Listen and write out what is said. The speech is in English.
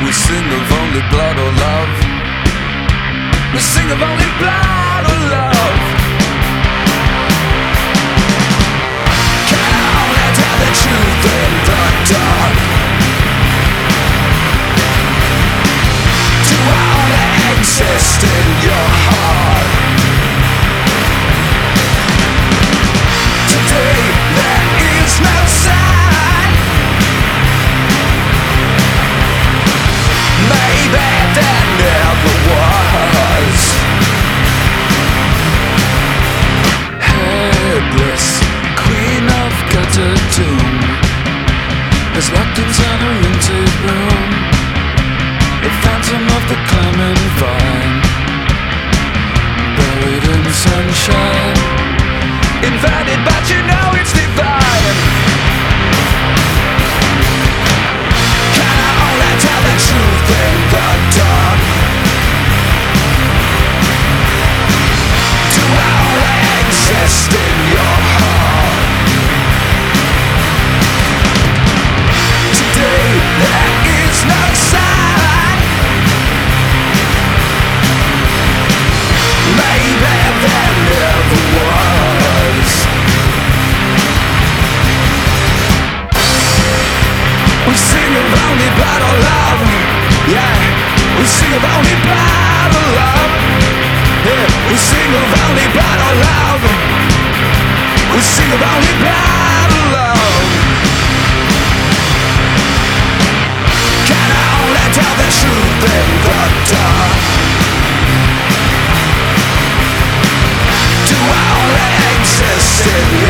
We sing of only blood or love. We sing of only blood or love. Can I only tell the truth in the dark? Do I only exist in your heart? Today there is no sign. Maybe there never was. Headless, queen of gutter doom, is locked inside a rented room. The phantom of the climbing vine, buried in sunshine. Invited, but you know it's divine. Can I only tell the truth in the dark? Do I only exist in your heart? Today there is no sign. Maybe there never was. We sing of only blood or love. Yeah, we sing of only blood or love. Yeah, we sing of only blood or love. We sing of only blood or love. Can I only tell the truth in the dark? Do I only exist in